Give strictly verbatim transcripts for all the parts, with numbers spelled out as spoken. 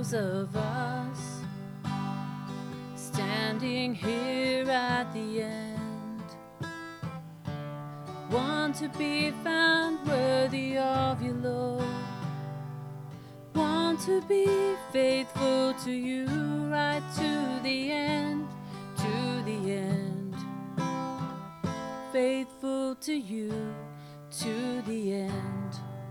those of us standing here at the end want to be found worthy of you, Lord. Want to be faithful to you right to the end, to the end. Faithful to you to the end.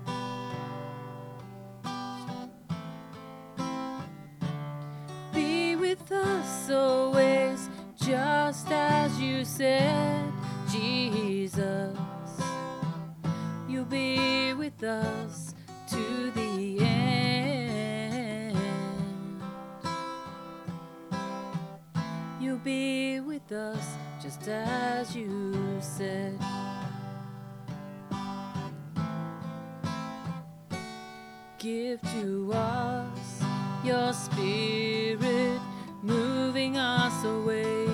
Be with us always, just as you said, Jesus. You'll be with us to the end. You'll be with us just as you said. Give to us your Spirit, moving us always.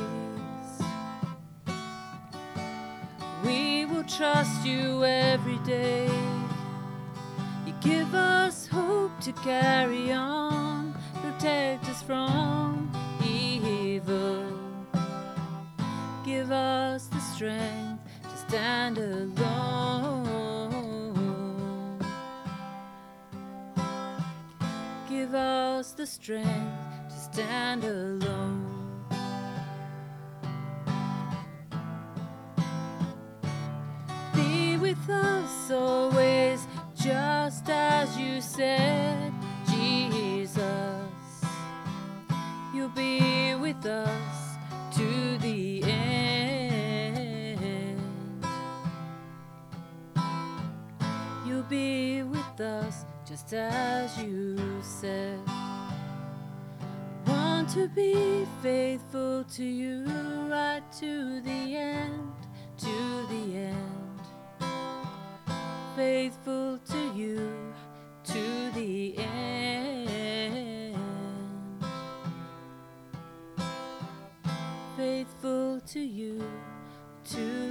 We will trust you every day. You give us hope to carry on, protect us from evil. Give us the strength to stand alone. Give us the strength to stand alone. Be with us always, just as you said, Jesus. You'll be with us to the end. You'll be with us just as you said. Want to be faithful to you right to the end, to the end. Faithful to you to the end. Faithful to you to